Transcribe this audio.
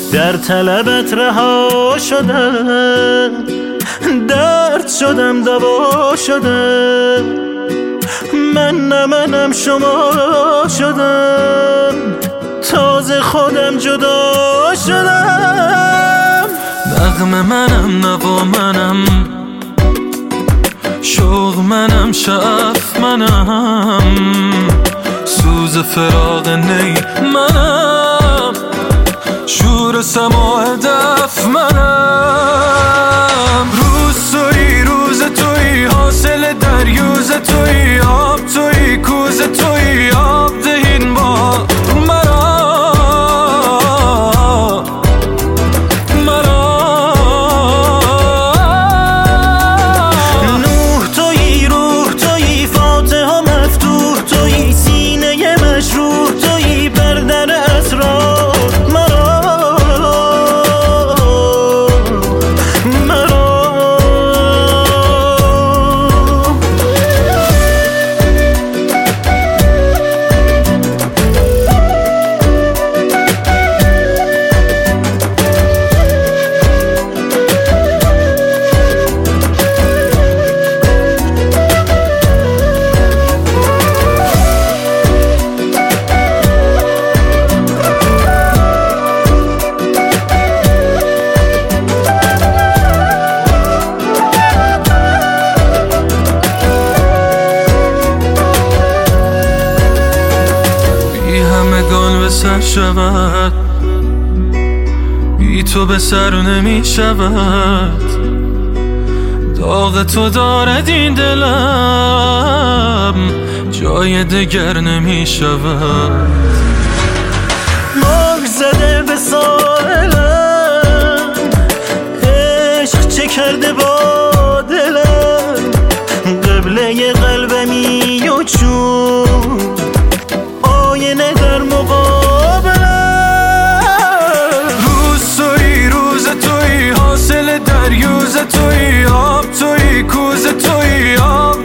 در طلبت رها شدم، درد شدم دوا شدم، منم شما شدم، تازه خودم جدا شدم. نغمه منم، نوا منم، شوق منم، شعف منم، سوز فراق نی منم، شور سماع دف منم. روز توی، روز توی، حاصل دریوز توی، آب توی، کوز توی، آب دهین با سر شود، بی تو به سر نمی شود، داغ تو دارد این دلم، جای دگر نمی شود. مار زده به ساحلم، عشق چه کرده با دلم، قبله قلبمی و چون آینه در مقابلم. روز توی، روز توی، حاصل دریوز توی، آب توی، کوز توی، آب